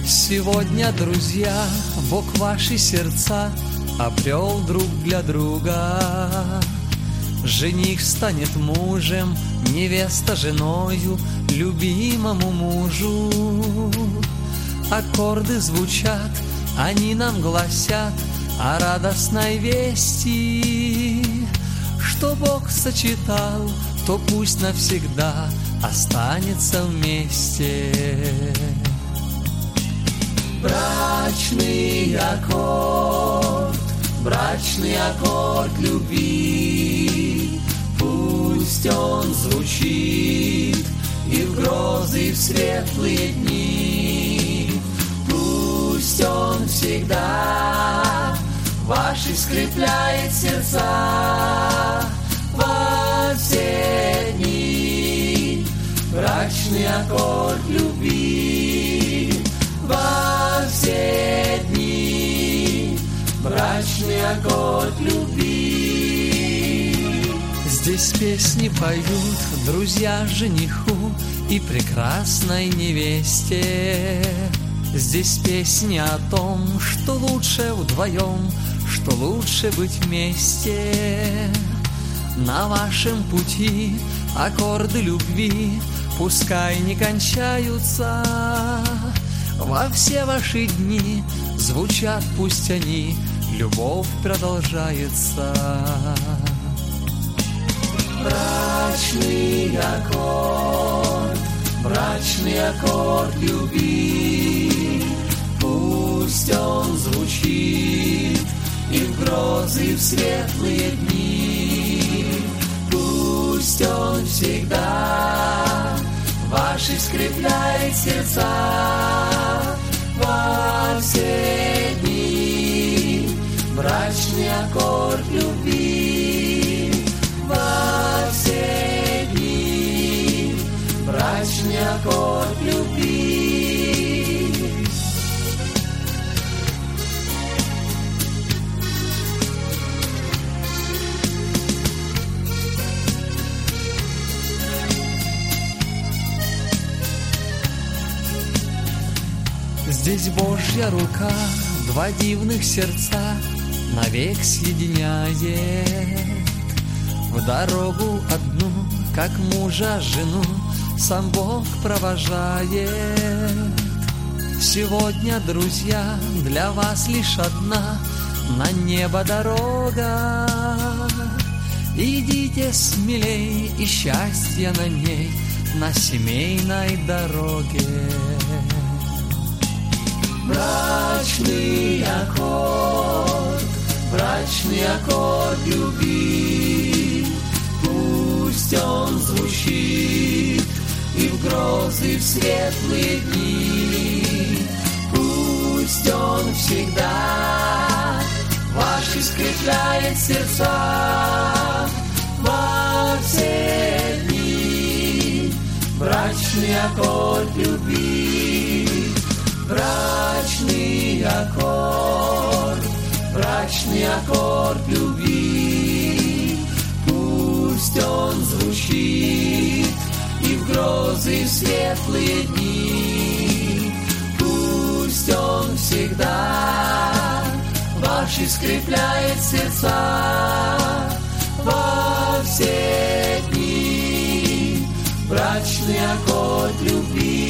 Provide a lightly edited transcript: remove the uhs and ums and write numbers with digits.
Сегодня, друзья, Бог ваши сердца обрел друг для друга. Жених станет мужем, невеста женою любимому мужу. Аккорды звучат, они нам гласят о радостной вести, что Бог сочетал, то пусть навсегда останется вместе. Брачный аккорд любви, пусть он звучит и в грозы, и в светлые дни. Пусть он всегда ваши скрепляет сердца во все дни. Брачный аккорд любви во все дни. Брачный аккорд любви. Здесь песни поют друзья жениху и прекрасной невесте. Здесь песни о том, что лучше вдвоем, что лучше быть вместе. На вашем пути аккорды любви пускай не кончаются. Во все ваши дни звучат пусть они, любовь продолжается. Брачный аккорд любви, пусть он звучит и в грозы, и в светлые дни. Пусть он всегда ваши скрепляет сердца во все дни. Брачный аккорд любви во все дни. Брачный аккорд любви. Здесь Божья рука два дивных сердца навек соединяет. В дорогу одну, как мужа жену, сам Бог провожает. Сегодня, друзья, для вас лишь одна на небо дорога. Идите смелей, и счастье на ней, на семейной дороге. Брачный аккорд любви, пусть он звучит и в грозы, и в светлые дни. Пусть он всегда ваши скрепляет сердца во все дни. Брачный аккорд любви. Брачный аккорд любви, пусть он звучит и в грозы, и в светлые дни. Пусть он всегда ваши скрепляет сердца во все дни. Брачный аккорд любви.